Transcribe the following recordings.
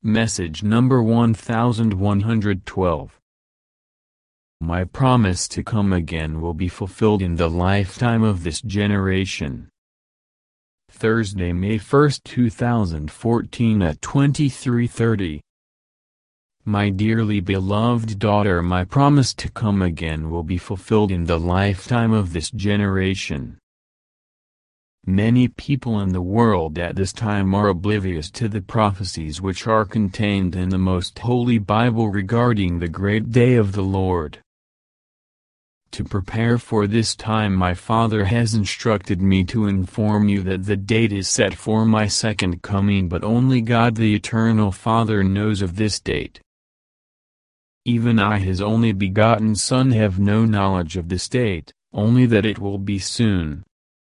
Message number 1112. My promise to come again will be fulfilled in the lifetime of this generation. Thursday, May 1, 2014 at 23:30. My dearly beloved daughter, my promise to come again will be fulfilled in the lifetime of this generation. Many people in the world at this time are oblivious to the prophecies which are contained in the most holy Bible regarding the great day of the Lord. To prepare for this time, my Father has instructed me to inform you that the date is set for my second coming, but only God the Eternal Father knows of this date. Even I, His only begotten Son, have no knowledge of this date, only that it will be soon.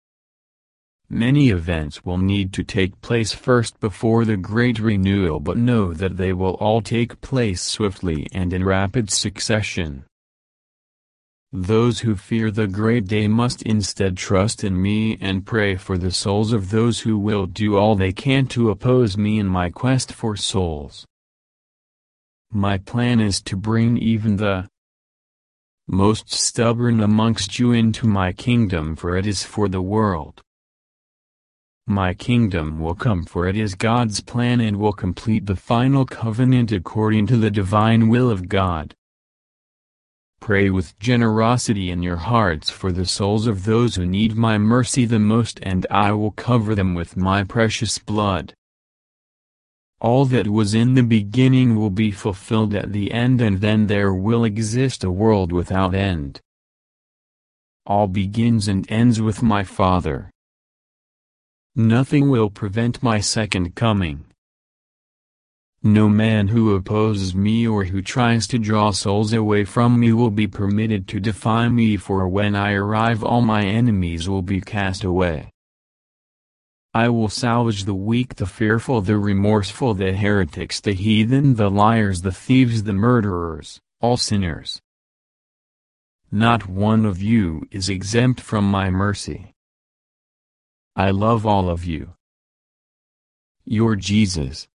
Many events will need to take place first before the great renewal, but know that they will all take place swiftly and in rapid succession. Those who fear the great day must instead trust in me and pray for the souls of those who will do all they can to oppose me in my quest for souls. My plan is to bring even the most stubborn amongst you into my kingdom, for it is for the world. My kingdom will come, for it is God's plan and will complete the final covenant according to the divine will of God. Pray with generosity in your hearts for the souls of those who need my mercy the most, and I will cover them with my precious blood. All that was in the beginning will be fulfilled at the end, and then there will exist a world without end. All begins and ends with my Father. Nothing will prevent my second coming. No man who opposes me or who tries to draw souls away from me will be permitted to defy me, for when I arrive all my enemies will be cast away. I will salvage the weak, the fearful, the remorseful, the heretics, the heathen, the liars, the thieves, the murderers, all sinners. Not one of you is exempt from my mercy. I love all of you. Your Jesus.